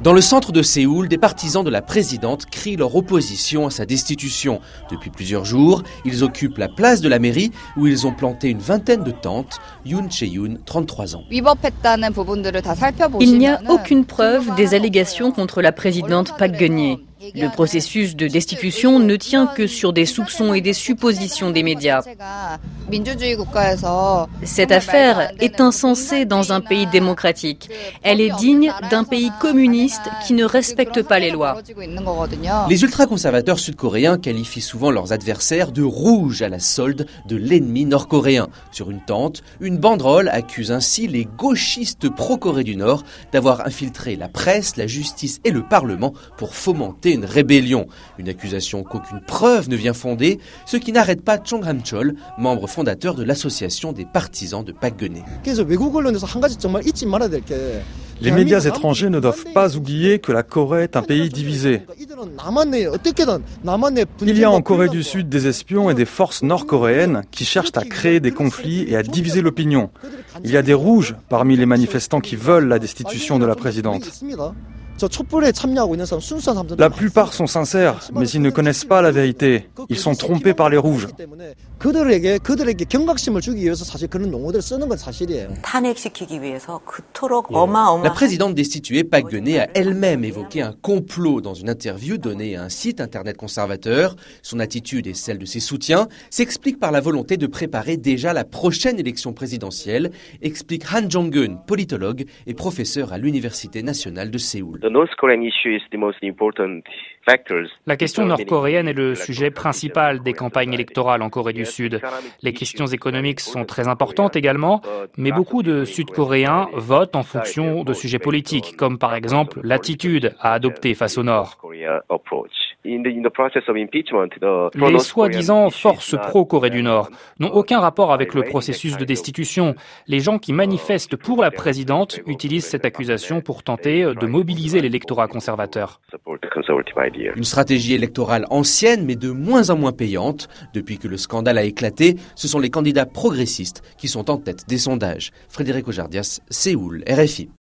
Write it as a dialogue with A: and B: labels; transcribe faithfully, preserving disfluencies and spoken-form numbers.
A: Dans le centre de Séoul, des partisans de la présidente crient leur opposition à sa destitution. Depuis plusieurs jours, ils occupent la place de la mairie où ils ont planté une vingtaine de tentes. Yoon Chae-yoon, trente-trois ans.
B: Il n'y a aucune preuve des allégations contre la présidente Park Geun-hye. Le processus de destitution ne tient que sur des soupçons et des suppositions des médias. Cette affaire est insensée dans un pays démocratique. Elle est digne d'un pays communiste qui ne respecte pas les lois.
A: Les ultra-conservateurs sud-coréens qualifient souvent leurs adversaires de rouge à la solde de l'ennemi nord-coréen. Sur une tente, une banderole accuse ainsi les gauchistes pro-Corée du Nord d'avoir infiltré la presse, la justice et le Parlement pour fomenter une rébellion. Une accusation qu'aucune preuve ne vient fonder, ce qui n'arrête pas Chung Han-chol, membre fondateur de l'association des partisans de Park Geun-hye.
C: Les médias étrangers ne doivent pas oublier que la Corée est un pays divisé. Il y a en Corée du Sud des espions et des forces nord-coréennes qui cherchent à créer des conflits et à diviser l'opinion. Il y a des rouges parmi les manifestants qui veulent la destitution de la présidente. La plupart sont sincères, mais ils ne connaissent pas la vérité. Ils sont trompés par les rouges.
A: La présidente destituée Park Geun-hye a elle-même évoqué un complot dans une interview donnée à un site internet conservateur. Son attitude et celle de ses soutiens s'expliquent par la volonté de préparer déjà la prochaine élection présidentielle, explique Han Jong-geun, politologue et professeur à l'Université nationale de Séoul.
D: La question nord-coréenne est le sujet principal des campagnes électorales en Corée du Sud. Les questions économiques sont très importantes également, mais beaucoup de Sud-Coréens votent en fonction de sujets politiques, comme par exemple l'attitude à adopter face au Nord. Les soi-disant forces pro-Corée du Nord n'ont aucun rapport avec le processus de destitution. Les gens qui manifestent pour la présidente utilisent cette accusation pour tenter de mobiliser l'électorat conservateur.
A: Une stratégie électorale ancienne mais de moins en moins payante. Depuis que le scandale a éclaté, ce sont les candidats progressistes qui sont en tête des sondages. Frédéric Ojardias, Séoul, R F I.